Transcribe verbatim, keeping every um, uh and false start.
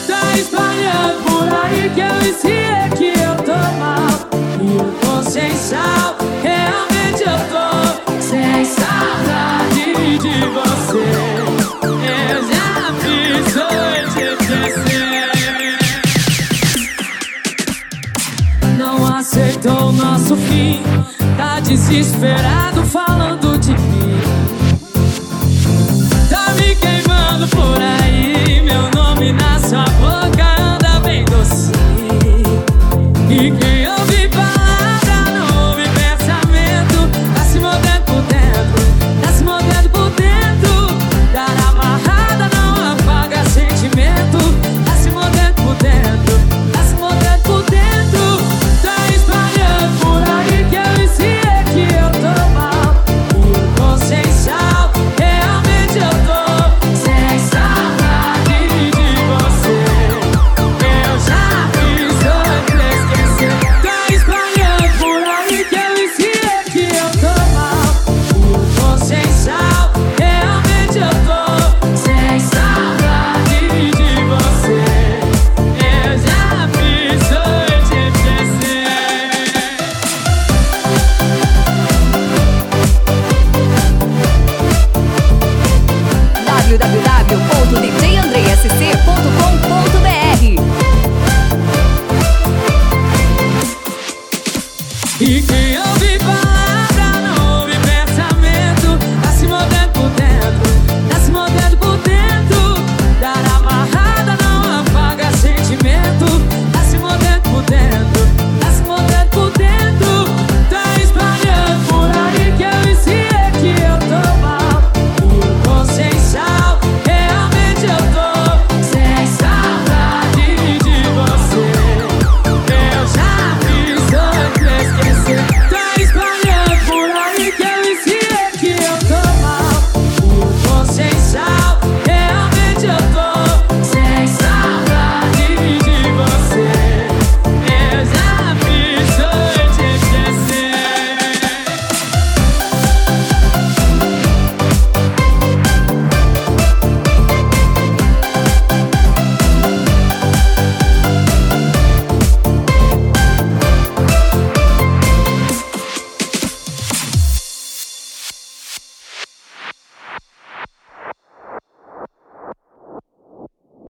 Tá espalhando por aí que eu esqueci que eu tô mal. E eu tô sem sal, realmente eu tô sem saudade de você. Eu já fiz hoje esquecer. Não aceitou o nosso fim, tá desesperado falando de mim. Tá me queimando por aí, meu nome na sua boca anda bem docinho. E quem ouve palavra não ouve pensamento. Tá se mordendo por dentro, tá se mordendo por dentro. Dar amarrada não apaga sentimento. Tá se mordendo por dentro, tá se mordendo por dentro. Tá espalhando por aí que eu esqueci que eu tô mal. E eu tô sem sal, realmente eu tô sem saudade de você. Eu já fiz outro esquecer. Tá espalhando por aí que eu esqueci que eu tô mal. E eu tô sem sal, realmente eu tô sem saudade de você. Eu já fiz outro esquecer. w w w ponto d j